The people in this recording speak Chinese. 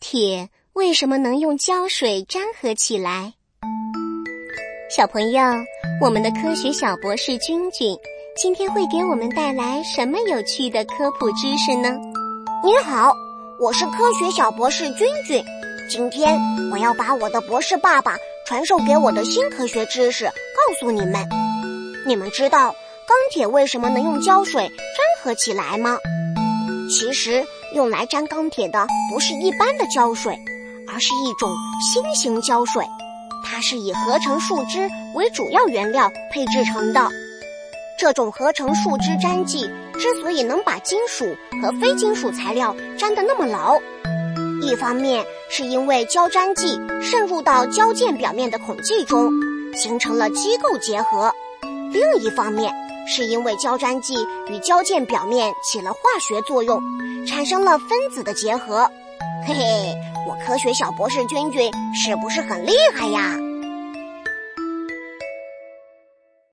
铁为什么能用胶水粘合起来？小朋友，我们的科学小博士君君今天会给我们带来什么有趣的科普知识呢？ 你好，我是科学小博士君君。今天我要把我的博士爸爸传授给我的新科学知识告诉你们。你们知道钢铁为什么能用胶水粘合起来吗？其实用来粘钢铁的不是一般的胶水，而是一种新型胶水，它是以合成树脂为主要原料配制成的。这种合成树脂粘剂之所以能把金属和非金属材料粘得那么牢，一方面是因为胶粘剂渗入到胶件表面的孔隙中，形成了基构结合；另一方面是因为胶粘剂与胶件表面起了化学作用，产生了分子的结合。嘿嘿，我科学小博士君君是不是很厉害呀？